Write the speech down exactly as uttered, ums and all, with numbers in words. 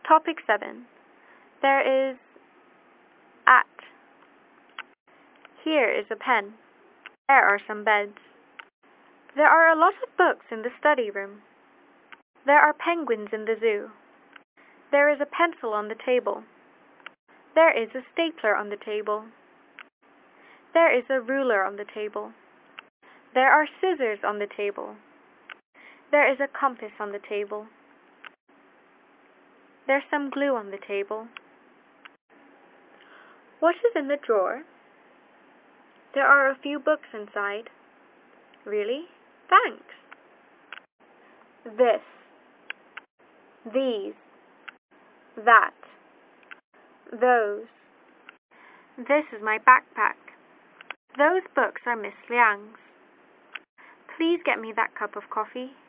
Topic seven. There is at. Here is a pen. There are some beds. There are a lot of books in the study room. There are penguins in the zoo. There is a pencil on the table. There is a stapler on the table. There is a ruler on the table. There are scissors on the table. There is a compass on the table. There's some glue on the table. What is in the drawer? There are a few books inside. Really? Thanks. This. These. That. Those. This is my backpack. Those books are Miss Liang's. Please get me that cup of coffee.